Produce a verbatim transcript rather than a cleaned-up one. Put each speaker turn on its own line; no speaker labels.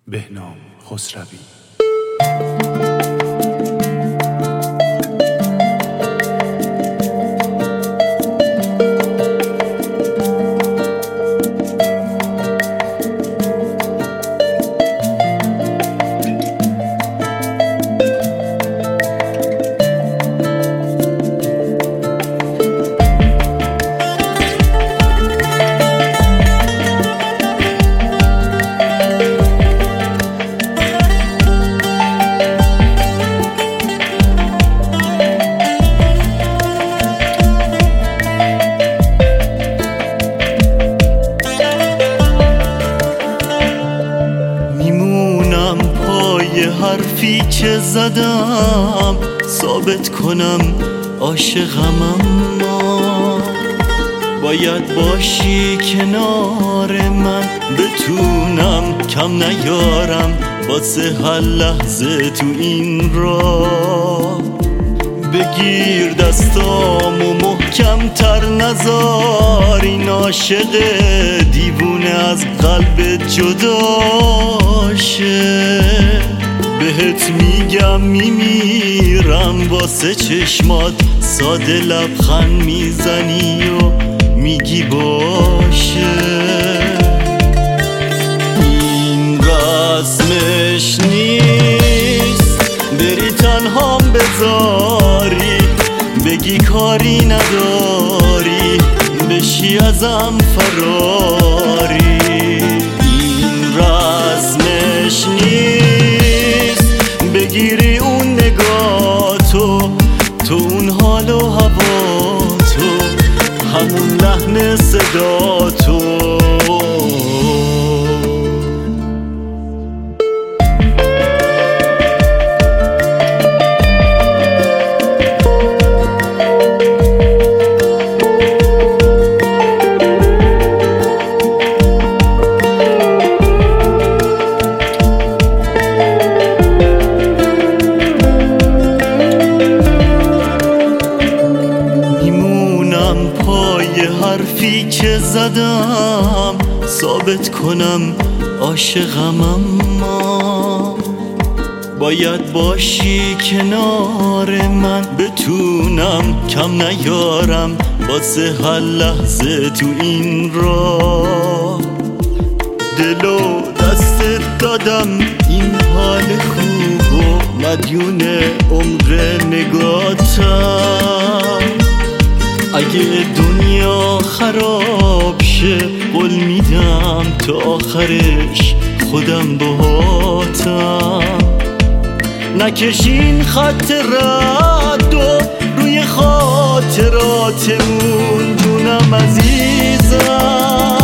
بهنام خسروی.
حرفی که زدم ثابت کنم عاشقم، اما باید باشی کنار من، بتونم کم نیارم واسه هر لحظه تو این راه. بگیر دستامو محکم تر نذار، این عاشق دیوونه از قلب جداشه. بهت میگم میمیرم واسه چشمات، ساده لبخند میزنی و میگی باشه. این رسمش نیست بری تنهام بذاری، بگی کاری نداری بشی ازم فراری. این رسمش نیست بگیری اون نگاتو، تو اون حال و هوا تو، همون لحن صدا تو. حرفی که زدم ثابت کنم عاشقم، اما باید باشی کنار من، بتونم کم نیارم واسه هر لحظه تو این راه. دلو دستت دادم این حال خوب و مدیون عمر نگاتم. اگه دنیا خراب شه قول میدم تا آخرش خودم باهاتم. نکشین خط رد و روی خاطراتمون جونم عزیزم.